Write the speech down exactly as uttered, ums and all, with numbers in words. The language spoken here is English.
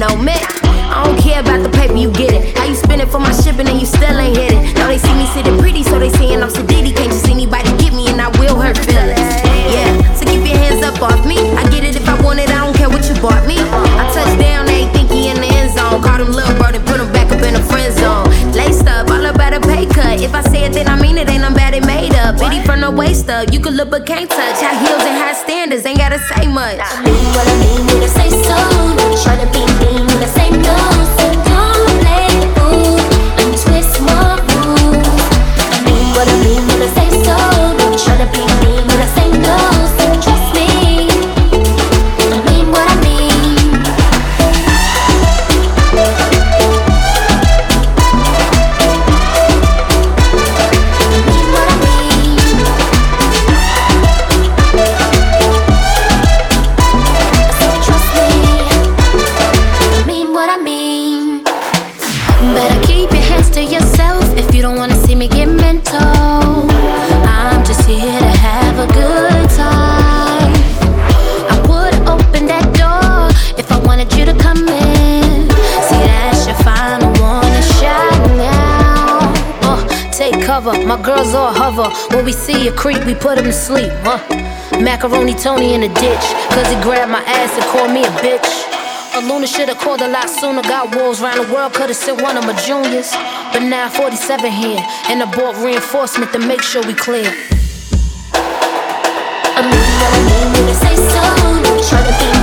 know me. I don't care about the paper, you get it. How you spend it for my shipping and you still ain't hit it. Now they see me sitting pretty, so they saying I'm sedity. Can't just anybody get me and I will hurt feelings. Yeah, so keep your hands up off me. I get it if I want it, I don't care what you bought me. I touch down, they ain't think he in the end zone. Call him little bro and put him back up in the friend zone. Laced up, all about a pay cut. If I say it, then I mean it, ain't nothing bad, it made up. Bitty from the waist up, you can look but can't touch. High heels and high standards, ain't gotta say much. I mean what I mean when I say so. Don't try to be mean when I say no. So don't play the fool and twist my rules. I mean what I mean when I say so. Don't try to be mean when I say no. So trust me, I mean what I mean. I mean what I mean. So trust me, I mean what I mean. Better keep your hands to yourself if you don't wanna see me get mental. I'm just here to have a good time. I would open that door if I wanted you to come in. See, that's your final warning shot now. Uh, take cover, my girls all hover. When we see a creep, we put him to sleep. Huh? Macaroni Tony in the ditch, cause he grabbed my ass and called me a bitch. A Luna should've called a lot sooner. Got wolves round the world, could've sent one of my juniors. But now forty-seven here, and I bought reinforcement to make sure we clear. I mean what I mean when I say so. Don't try to be